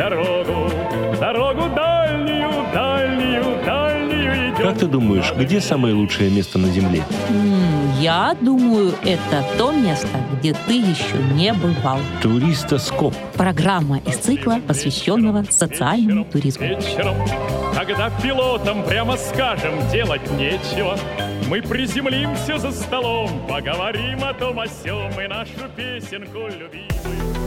дорогу, дорогу дальнюю, дальнюю, дальнюю идем. Как ты думаешь, где самое лучшее место на Земле? Я думаю, это то место, где ты еще не бывал. Туристоскоп. Программа из цикла, посвященного социальному туризму. Вечером, когда пилотам прямо скажем делать нечего, мы приземлимся за столом, поговорим о том о сём и нашу песенку любимую.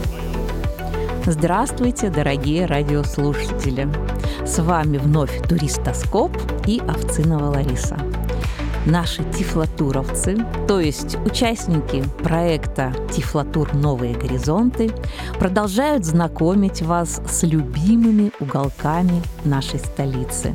Здравствуйте, дорогие радиослушатели! С вами вновь Туристоскоп и Овцинова Лариса. Наши тифлотуровцы, то есть участники проекта «Тифлотур. Новые горизонты», продолжают знакомить вас с любимыми уголками нашей столицы.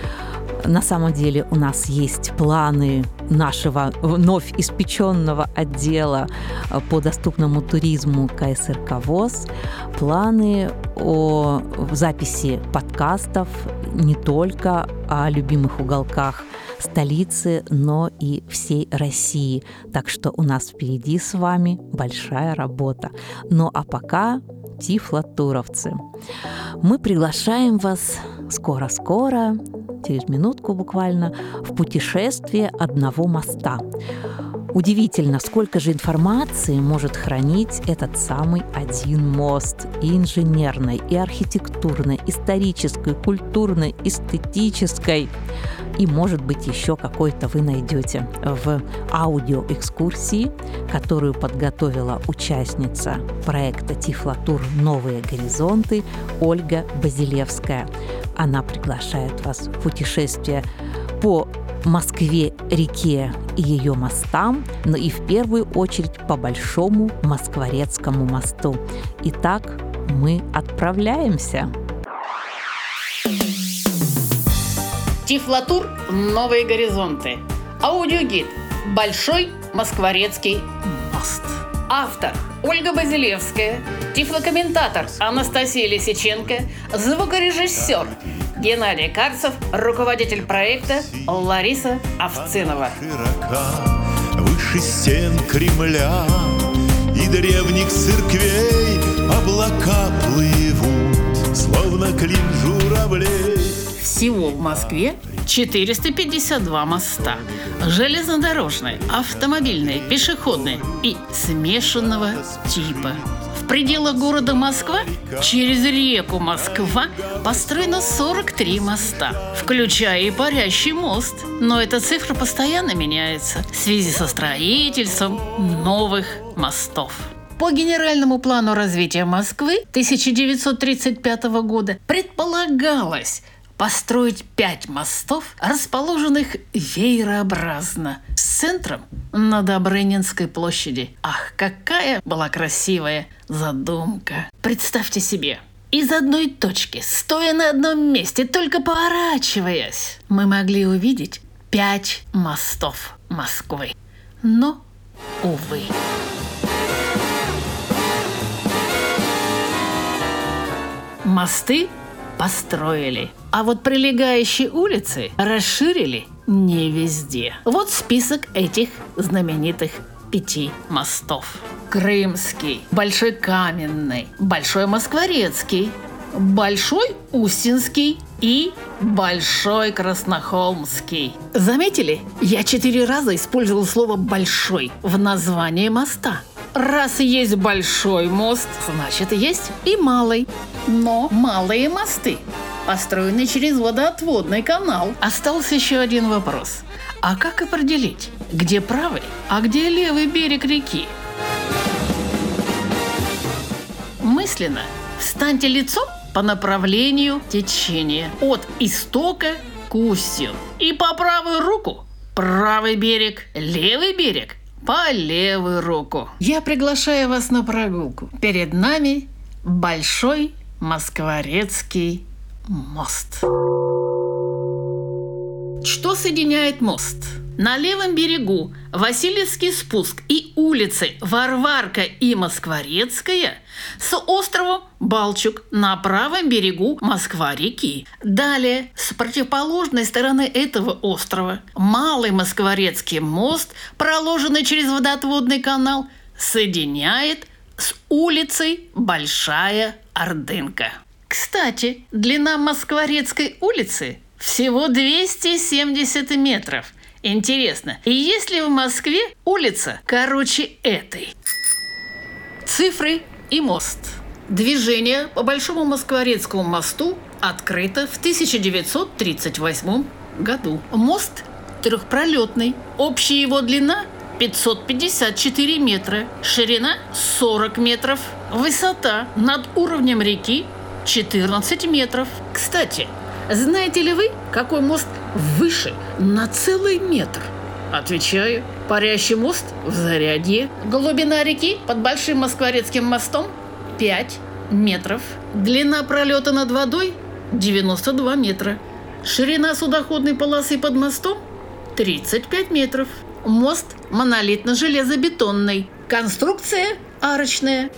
На самом деле у нас есть планы нашего вновь испеченного отдела по доступному туризму КСРК ВОС, планы о записи подкастов не только о любимых уголках столицы, но и всей России. Так что у нас впереди с вами большая работа. Ну а пока тифлотуровцы. Мы приглашаем вас скоро-скоро, через минутку буквально, в путешествие одного моста. Удивительно, сколько же информации может хранить этот самый один мост. И инженерной, и архитектурной, исторической, культурной, эстетической. И, может быть, еще какой-то вы найдете в аудиоэкскурсии, которую подготовила участница проекта «Тифлотур. Новые горизонты» Ольга Базилевская. Она приглашает вас в путешествие по Москве-реке и ее мостам, но и в первую очередь по Большому Москворецкому мосту. Итак, мы отправляемся. Тифлотур. Новые горизонты. Аудиогид. Большой Москворецкий мост. Автор Ольга Базилевская. Тифлокомментатор Анастасия Лисиченко. Звукорежиссер Геннадий Карцев. Руководитель проекта Лариса Овцинова. Широка, выше стен Кремля и древних церквей облака плывут, словно клин журавлей. Всего в Москве 452 моста. Железнодорожные, автомобильные, пешеходные и смешанного типа. В пределах города Москва через реку Москва построено 43 моста, включая и парящий мост. Но эта цифра постоянно меняется в связи со строительством новых мостов. По генеральному плану развития Москвы 1935 года предполагалось построить 5 мостов, расположенных веерообразно, с центром на Добрынинской площади. Ах, какая была красивая задумка! Представьте себе, из одной точки, стоя на одном месте, только поворачиваясь, мы могли увидеть 5 мостов Москвы. Но, увы. Мосты построили, а вот прилегающие улицы расширили не везде. Вот список этих знаменитых 5 мостов. Крымский, Большой Каменный, Большой Москворецкий, Большой Устинский и Большой Краснохолмский. Заметили? Я 4 раза использовал слово «большой» в названии моста. Раз есть большой мост, значит есть и малый. Но малые мосты построены через водоотводный канал. Остался еще один вопрос. А как определить, где правый, а где левый берег реки? Мысленно встаньте лицом по направлению течения от истока к устью. И по правую руку правый берег, левый берег по левую руку. Я приглашаю вас на прогулку. Перед нами Большой Москворецкий мост. Что соединяет мост? На левом берегу Васильевский спуск и улицы Варварка и Москворецкая с островом Балчук на правом берегу Москва-реки. Далее, с противоположной стороны этого острова, Малый Москворецкий мост, проложенный через водоотводный канал, соединяет с улицей Большая Ордынка. К Кстати, длина Москворецкой улицы всего 270 метров. Интересно, есть ли в Москве улица короче этой? Цифры и мост. Движение по Большому Москворецкому мосту открыто в 1938 году. Мост трехпролетный. Общая его длина 554 метра, ширина 40 метров, высота над уровнем реки 14 метров. Кстати, знаете ли вы, какой мост выше на целый метр? Отвечаю, парящий мост в Зарядье. Глубина реки под Большим Москворецким мостом 5 метров. Длина пролета над водой 92 метра. Ширина судоходной полосы под мостом 35 метров. Мост монолитно-железобетонный. Конструкция арочная.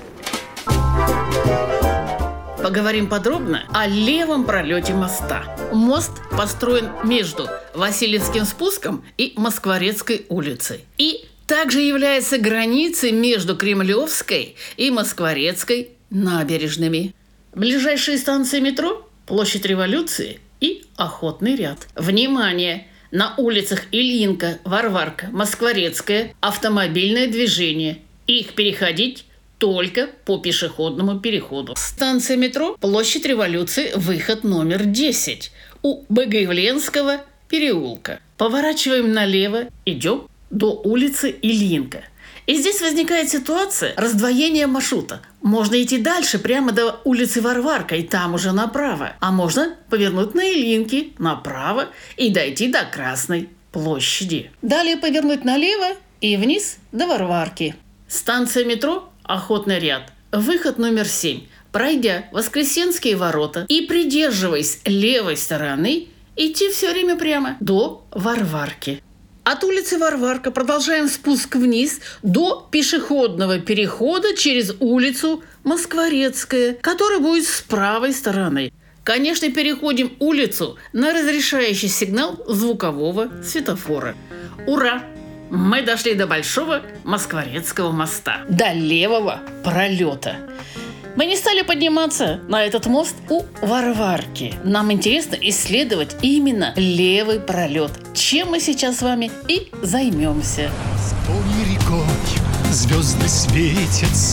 Поговорим подробно о левом пролете моста. Мост построен между Васильевским спуском и Москворецкой улицей. И также является границей между Кремлевской и Москворецкой набережными. Ближайшие станции метро – Площадь Революции и Охотный ряд. Внимание! На улицах Ильинка, Варварка, Москворецкая автомобильное движение. Их переходить только по пешеходному переходу. Станция метро Площадь Революции, выход номер 10 у Богоявленского переулка. Поворачиваем налево, идем до улицы Ильинка. И здесь возникает ситуация раздвоения маршрута. Можно идти дальше, прямо до улицы Варварка, и там уже направо. А можно повернуть на Ильинке направо и дойти до Красной площади. Далее повернуть налево и вниз до Варварки. Станция метро Охотный ряд. Выход номер 7. Пройдя Воскресенские ворота и придерживаясь левой стороны, идти все время прямо до Варварки. От улицы Варварка продолжаем спуск вниз до пешеходного перехода через улицу Москворецкая, который будет с правой стороны. Конечно, переходим улицу на разрешающий сигнал звукового светофора. Ура! Мы дошли до Большого Москворецкого моста, до левого пролета. Мы не стали подниматься на этот мост у Варварки. Нам интересно исследовать именно левый пролет, чем мы сейчас с вами и займемся. С той рекой звезды светятся,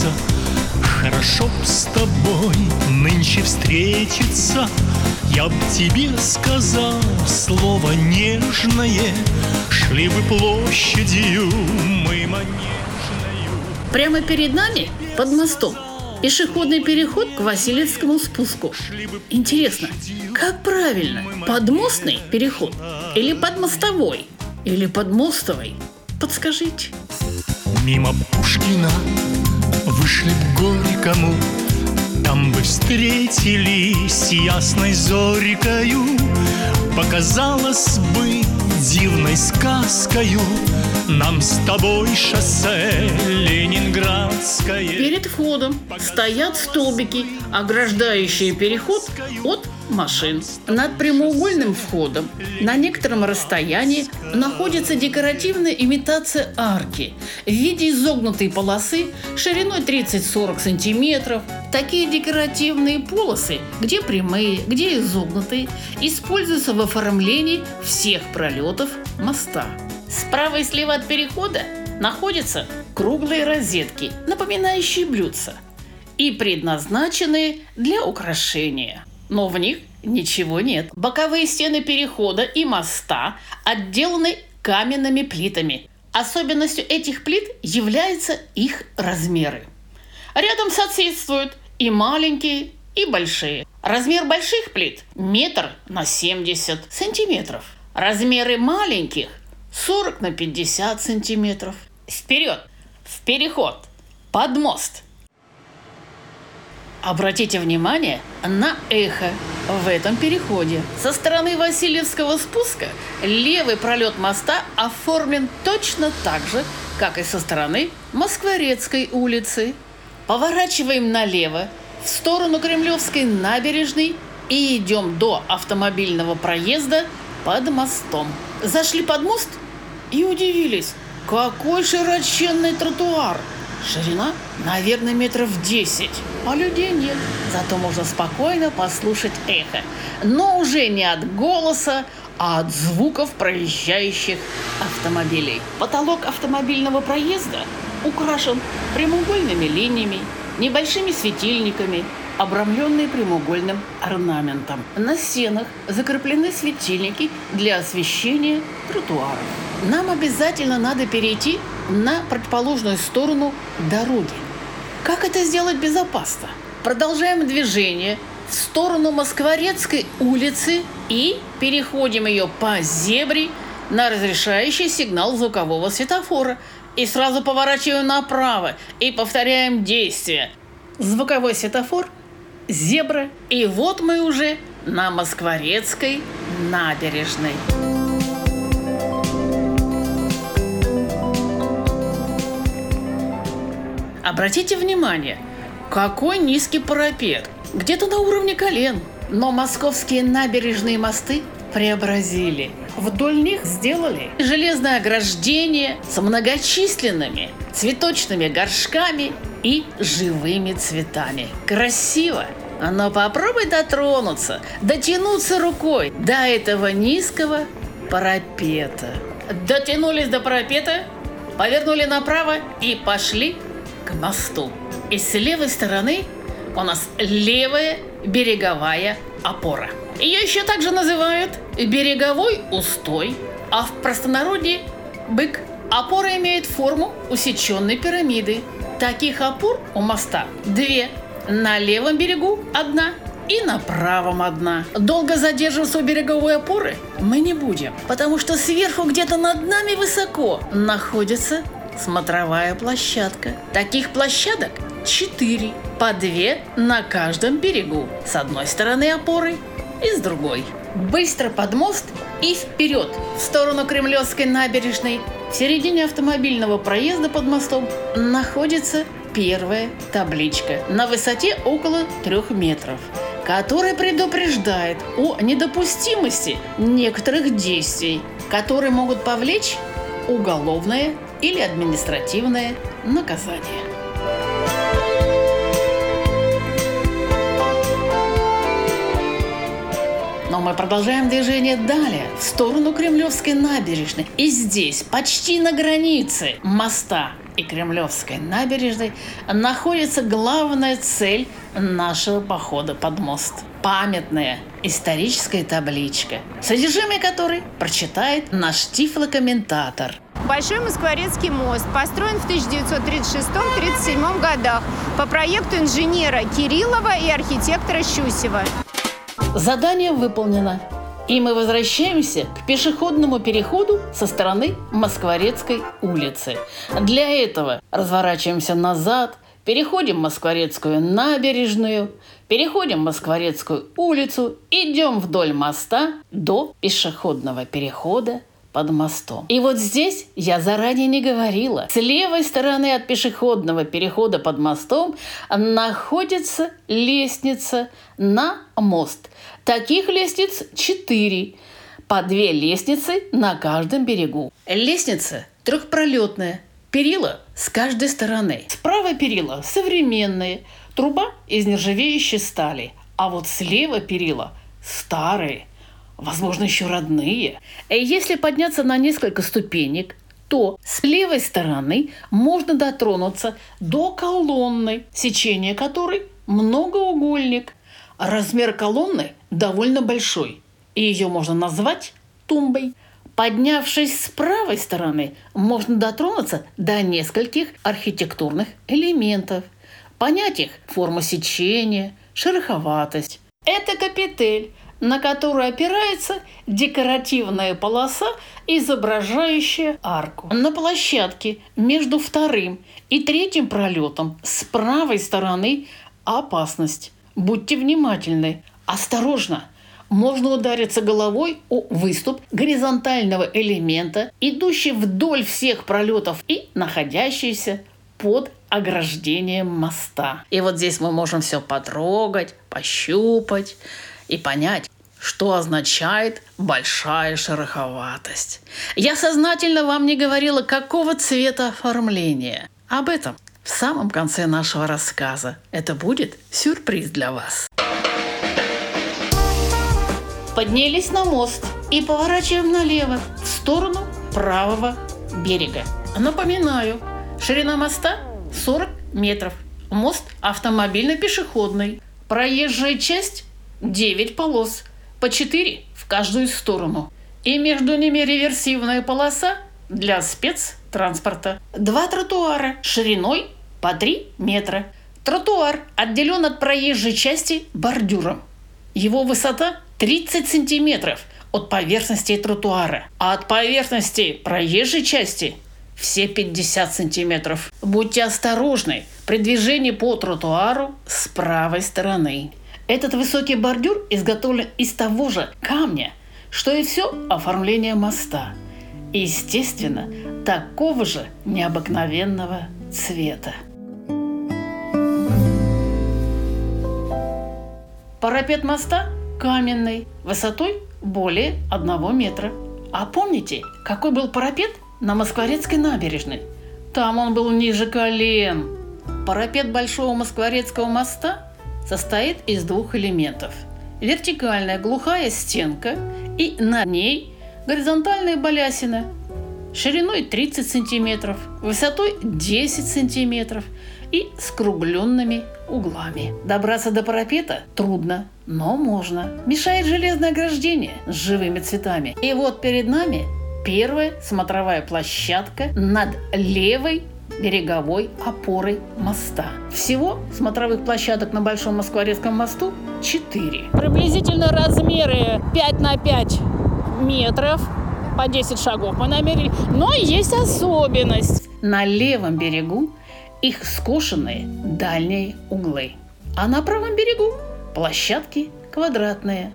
хорошо б с тобой нынче встретиться. Я б тебе сказал слово нежное, шли бы площадью мы манежною. Прямо перед нами, под мостом, пешеходный переход к Васильевскому спуску. Интересно, как правильно? Подмостный переход? Или подмостовой? Или подмостовый? Подскажите. Мимо Пушкина вышли к Горькому, там бы встретились ясной зорькою. Показалось бы дивной сказкою нам с тобой шоссе Ленинградское. Перед входом стоят столбики, ограждающие переход от машин. Над прямоугольным входом на некотором расстоянии находится декоративная имитация арки в виде изогнутой полосы шириной 30-40 сантиметров. Такие декоративные полосы, где прямые, где изогнутые, используются в оформлении всех пролетов моста. Справа и слева от перехода находятся круглые розетки, напоминающие блюдца, и предназначенные для украшения. Но в них ничего нет. Боковые стены перехода и моста отделаны каменными плитами. Особенностью этих плит являются их размеры. Рядом соседствуют и маленькие, и большие. Размер больших плит – 1 на 70 сантиметров. Размеры маленьких – 40 на 50 сантиметров. Вперед! В переход! Под мост! Обратите внимание на эхо в этом переходе. Со стороны Васильевского спуска левый пролет моста оформлен точно так же, как и со стороны Москворецкой улицы. Поворачиваем налево в сторону Кремлевской набережной и идем до автомобильного проезда под мостом. Зашли под мост и удивились, какой широченный тротуар. Ширина, наверное, метров 10, а людей нет. Зато можно спокойно послушать эхо. Но уже не от голоса, а от звуков проезжающих автомобилей. Потолок автомобильного проезда украшен прямоугольными линиями, небольшими светильниками, обрамленные прямоугольным орнаментом. На стенах закреплены светильники для освещения тротуаров. Нам обязательно надо перейти на противоположную сторону дороги. Как это сделать безопасно? Продолжаем движение в сторону Москворецкой улицы и переходим ее по зебре на разрешающий сигнал звукового светофора. И сразу поворачиваем направо и повторяем действие. Звуковой светофор, зебра, и вот мы уже на Москворецкой набережной. Обратите внимание, какой низкий парапет, где-то на уровне колен. Но московские набережные мосты преобразили. Вдоль них сделали железное ограждение с многочисленными цветочными горшками и живыми цветами. Красиво! Но попробуй дотянуться рукой до этого низкого парапета. Дотянулись до парапета, повернули направо и пошли к мосту. И с левой стороны у нас левая береговая опора. Ее еще также называют береговой устой, а в простонародье бык. Опора имеет форму усеченной пирамиды. Таких опор у моста 2. На левом берегу 1 и на правом 1. Долго задерживаться у береговой опоры мы не будем, потому что сверху где-то над нами высоко находится смотровая площадка. Таких площадок 4, по 2 на каждом берегу. С одной стороны опоры и с другой. Быстро под мост и вперед, в сторону Кремлевской набережной. В середине автомобильного проезда под мостом находится первая табличка на высоте около 3 метров, которая предупреждает о недопустимости некоторых действий, которые могут повлечь уголовное или административное наказание. Но мы продолжаем движение далее, в сторону Кремлевской набережной. И здесь, почти на границе моста и Кремлевской набережной, находится главная цель нашего похода под мост. Памятная историческая табличка, содержимое которой прочитает наш тифлокомментатор. Большой Москворецкий мост построен в 1936-37 годах по проекту инженера Кириллова и архитектора Щусева. Задание выполнено, и мы возвращаемся к пешеходному переходу со стороны Москворецкой улицы. Для этого разворачиваемся назад, переходим Москворецкую набережную, переходим Москворецкую улицу, идем вдоль моста до пешеходного перехода под мостом. И вот здесь я заранее не говорила. С левой стороны от пешеходного перехода под мостом находится лестница на мост. Таких лестниц 4, по 2 лестницы на каждом берегу. Лестница трехпролетная, перила с каждой стороны. Справа перила современные, труба из нержавеющей стали, а вот слева перила старые, возможно, еще родные. Если подняться на несколько ступенек, то с левой стороны можно дотронуться до колонны, сечение которой многоугольник. Размер колонны довольно большой, и ее можно назвать тумбой. Поднявшись с правой стороны, можно дотронуться до нескольких архитектурных элементов, понять их форму сечения, шероховатость. Это капитель, на которую опирается декоративная полоса, изображающая арку. На площадке между 2 и 3 пролетом с правой стороны опасность. Будьте внимательны. Осторожно! Можно удариться головой о выступ горизонтального элемента, идущий вдоль всех пролетов и находящийся под ограждением моста. И вот здесь мы можем все потрогать, пощупать и понять, что означает большая шероховатость. Я сознательно вам не говорила, какого цвета оформление. Об этом в в самом конце нашего рассказа. Это будет сюрприз для вас. Поднялись на мост и поворачиваем налево, в сторону правого берега. Напоминаю, ширина моста 40 метров. Мост автомобильно-пешеходный. Проезжая часть 9 полос, по 4 в каждую сторону. И между ними реверсивная полоса для спецтранспорта. 2 тротуара шириной по 3 метра. Тротуар отделен от проезжей части бордюром. Его высота 30 сантиметров от поверхности тротуара, а от поверхности проезжей части все 50 сантиметров. Будьте осторожны при движении по тротуару с правой стороны. Этот высокий бордюр изготовлен из того же камня, что и все оформление моста. И, естественно, такого же необыкновенного цвета. Парапет моста каменный, высотой более 1 метра. А помните, какой был парапет на Москворецкой набережной? Там он был ниже колен. Парапет Большого Москворецкого моста состоит из 2 элементов. Вертикальная глухая стенка и на ней горизонтальная балясина шириной 30 сантиметров, высотой 10 сантиметров и скругленными углами. Добраться до парапета трудно, но можно. Мешает железное ограждение с живыми цветами. И вот перед нами первая смотровая площадка над левой береговой опорой моста. Всего смотровых площадок на Большом Москворецком мосту 4. Приблизительно размеры 5 на 5 метров. По 10 шагов мы намерили. Но есть особенность. На левом берегу их скошенные дальние углы. А на правом берегу площадки квадратные.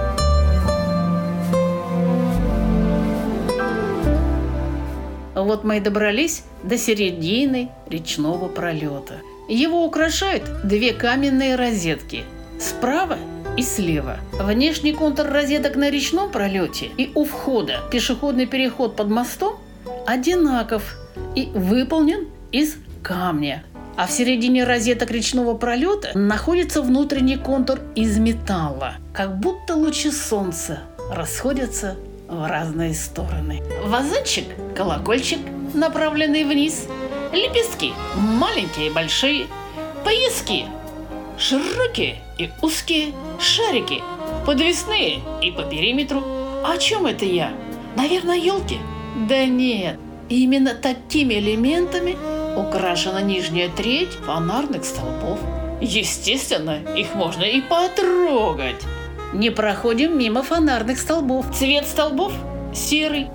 Вот мы и добрались до середины речного пролета. Его украшают 2 каменные розетки справа и слева. Внешний контур розеток на речном пролете и у входа пешеходный переход под мостом одинаков и выполнен из камня. А в середине розеток речного пролета находится внутренний контур из металла, как будто лучи солнца расходятся в разные стороны. Вазончик, колокольчик, направленный вниз, лепестки маленькие и большие, пояски широкие и узкие, шарики подвесные и по периметру. О чем это я? Наверное, елки? Да нет, именно такими элементами украшена нижняя треть фонарных столбов. Естественно, их можно и потрогать. Не проходим мимо фонарных столбов. Цвет столбов серый.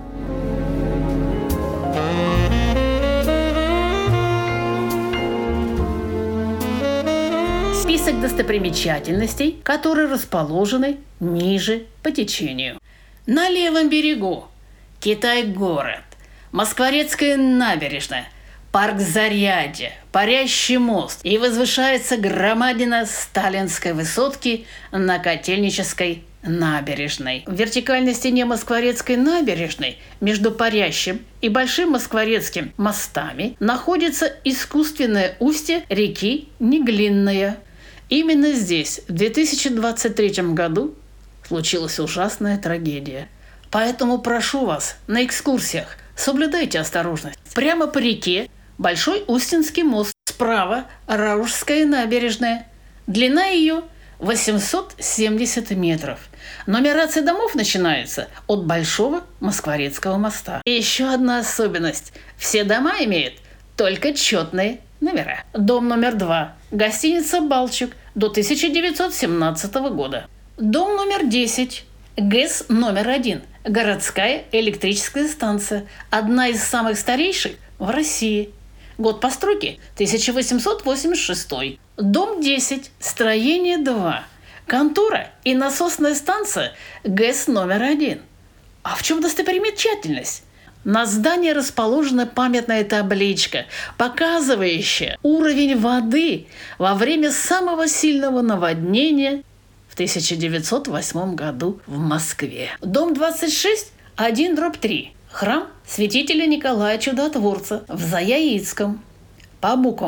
Список достопримечательностей, которые расположены ниже по течению. На левом берегу Китай-город, Москворецкая набережная, парк Зарядье, Парящий мост и возвышается громадина Сталинской высотки на Котельнической набережной. В вертикальной стене Москворецкой набережной между Парящим и Большим Москворецким мостами находится искусственное устье реки Неглинная. Именно здесь в 2023 году случилась ужасная трагедия. Поэтому прошу вас, на экскурсиях соблюдайте осторожность. Прямо по реке Большой Устинский мост, справа Раушская набережная. Длина ее 870 метров. Нумерация домов начинается от Большого Москворецкого моста. И еще одна особенность. Все дома имеют только четные номера. Дом номер 2. Гостиница «Балчук» до 1917 года. Дом номер 10. ГЭС номер 1. Городская электрическая станция. Одна из самых старейших в России. Год постройки 1886. Дом 10. Строение 2. Контора и насосная станция ГЭС номер 1. А в чем достопримечательность? На здании расположена памятная табличка, показывающая уровень воды во время самого сильного наводнения в 1908 году в Москве. Дом 26, 1/3. Храм святителя Николая Чудотворца в Заяицком. По буквам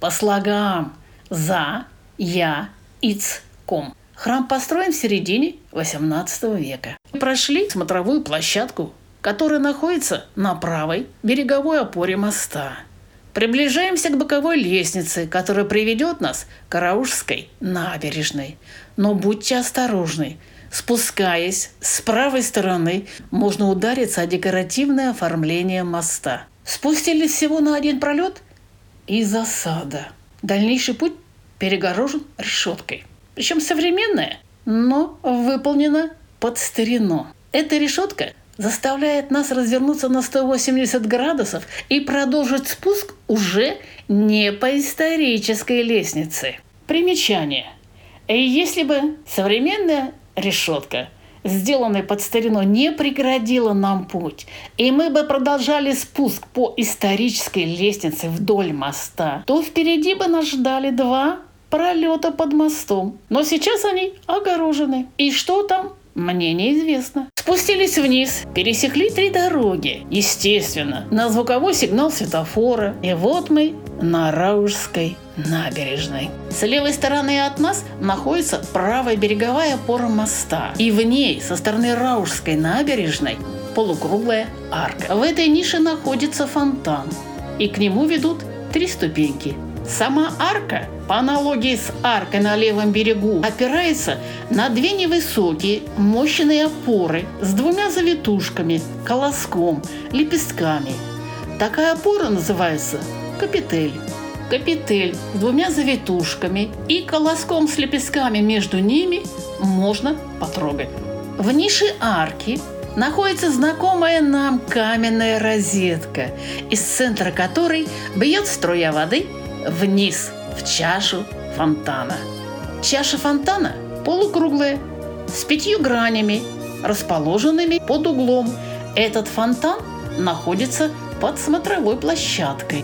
по слогам За, Я, Иц, Ком. Храм построен в середине XVIII века. Мы прошли смотровую площадку, которая находится на правой береговой опоре моста. Приближаемся к боковой лестнице, которая приведет нас к Раушской набережной. Но будьте осторожны. Спускаясь с правой стороны, можно удариться о декоративное оформление моста. Спустились всего на один пролет и засада. Дальнейший путь перегорожен решеткой. Причем современная, но выполнена под старину. Эта решетка заставляет нас развернуться на 180 градусов и продолжить спуск уже не по исторической лестнице. Примечание. Если бы современная решетка, сделанная под старину, не преградила нам путь, и мы бы продолжали спуск по исторической лестнице вдоль моста, то впереди бы нас ждали 2 пролета под мостом. Но сейчас они огорожены. И что там, мне неизвестно. Спустились вниз, пересекли 3 дороги. Естественно, на звуковой сигнал светофора. И вот мы на Раушской набережной. С левой стороны от нас находится правая береговая опора моста. И в ней, со стороны Раушской набережной, полукруглая арка. В этой нише находится фонтан. И к нему ведут 3 ступеньки. Сама арка, по аналогии с аркой на левом берегу, опирается на 2 невысокие мощные опоры с 2 завитушками, колоском, лепестками. Такая опора называется капитель. Капитель с 2 завитушками и колоском с лепестками между ними можно потрогать. В нише арки находится знакомая нам каменная розетка, из центра которой бьет струя воды вниз в чашу фонтана. Чаша фонтана полукруглая, с 5 гранями, расположенными под углом. Этот фонтан находится под смотровой площадкой.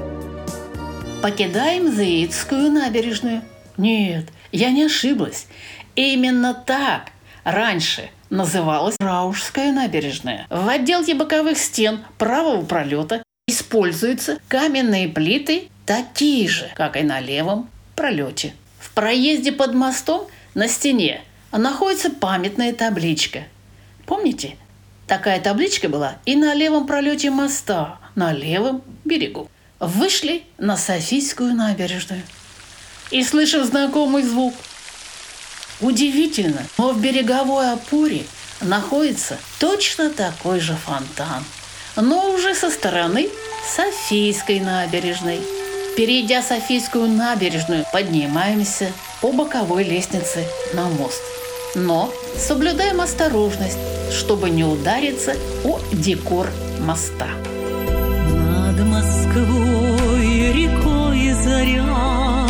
Покидаем Заицкую набережную. Нет, я не ошиблась. Именно так раньше называлась Раушская набережная. В отделке боковых стен правого пролета используются каменные плиты, такие же, как и на левом пролете. В проезде под мостом на стене находится памятная табличка. Помните? Такая табличка была и на левом пролете моста, на левом берегу. Вышли на Софийскую набережную и слышим знакомый звук. Удивительно, но в береговой опоре находится точно такой же фонтан, но уже со стороны Софийской набережной. Перейдя Софийскую набережную, поднимаемся по боковой лестнице на мост. Но соблюдаем осторожность, чтобы не удариться о декор моста. Над Москвой рекой заря,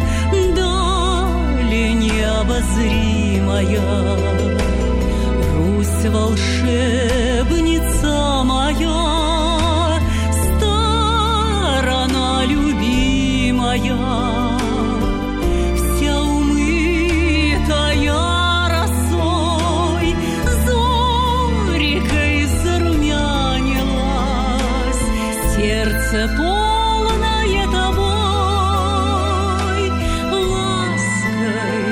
дали необозримая, Русь волшебница моя, сторона любимая, вся умытая росой, зорикой зарумянилась, сердце полное тобой, лаской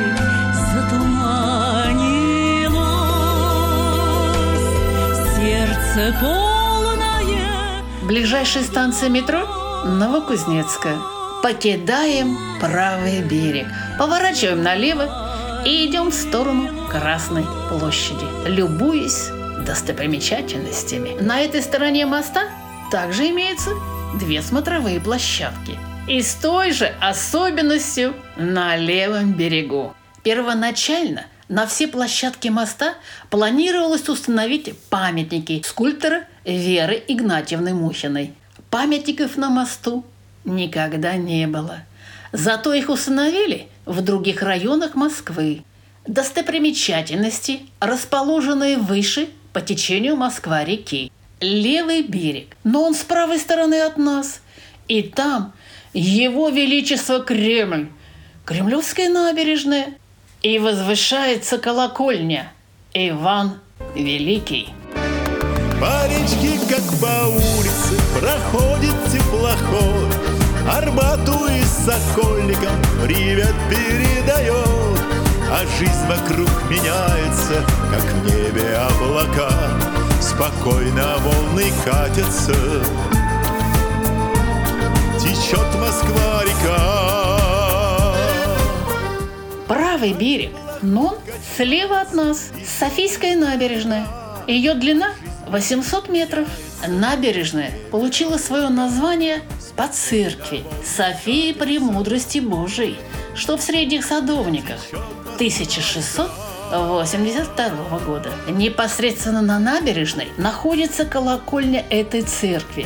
затуманилась, сердце полное. Ближайшая станция метро Новокузнецкая. Покидаем правый берег, поворачиваем налево и идем в сторону Красной площади, любуясь достопримечательностями. На этой стороне моста также имеются 2 смотровые площадки. И с той же особенностью на левом берегу. Первоначально на все площадки моста планировалось установить памятники скульптора Веры Игнатьевны Мухиной. Памятников на мосту никогда не было. Зато их установили в других районах Москвы. Достопримечательности, расположенные выше по течению Москва-реки. Левый берег, но он с правой стороны от нас. И там Его Величество Кремль, Кремлевская набережная, и возвышается колокольня Иван Великий. По речке, как по улице, проходит теплоход. Арбату и Сокольникам привет передает. А жизнь вокруг меняется, как в небе облака. Спокойно волны катятся, течет Москва-река. Правый берег, но слева от нас Софийская набережная. Ее длина 800 метров. Набережная получила свое название по церкви Софии Премудрости Божией, что в Средних Садовниках, 1682 года. Непосредственно на набережной находится колокольня этой церкви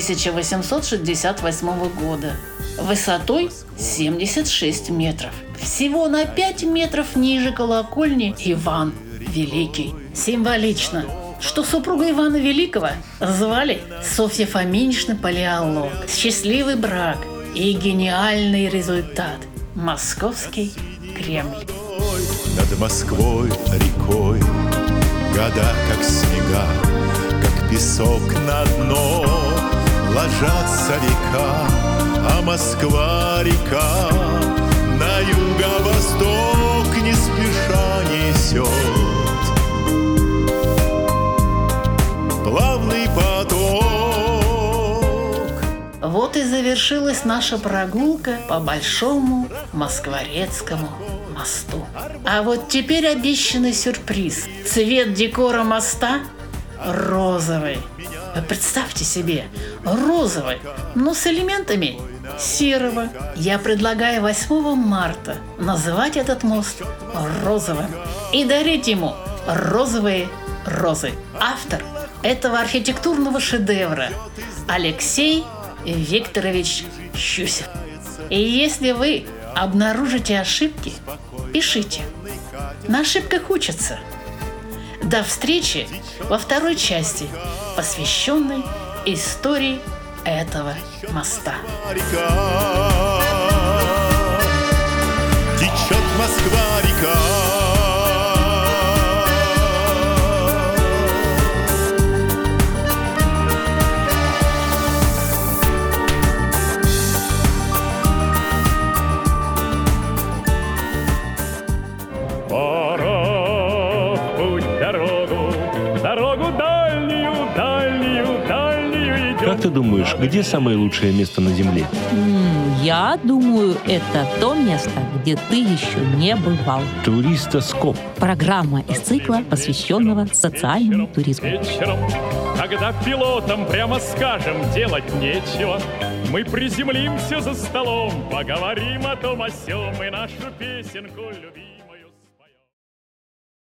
1868 года высотой 76 метров. Всего на 5 метров ниже колокольни Иван Великий. Символично, что супругу Ивана Великого звали Софья Фоминична Палеолог. Счастливый брак и гениальный результат – Московский Кремль. Над Москвой рекой года, как снега, как песок на дно ложатся века, а Москва-река на юго-восток не спеша несет плавный поток. Вот и завершилась наша прогулка по Большому Москворецкому мосту. А вот теперь обещанный сюрприз. Цвет декора моста розовый. Вы представьте себе, розовый, но с элементами серого. Я предлагаю 8 марта называть этот мост розовым и дарить ему розовые розы. Автор этого архитектурного шедевра Алексей Викторович Щусев. И если вы обнаружите ошибки, пишите. На ошибках учатся. До встречи во второй части, посвященной истории этого моста. Течет Москва-река. Как ты думаешь, где самое лучшее место на Земле? Я думаю, это то место, где ты еще не бывал. Туристоскоп. Программа из цикла, посвященного социальному туризму. Вечером, когда пилотам прямо скажем делать нечего, мы приземлимся за столом, поговорим о том о сём и нашу песенку любим.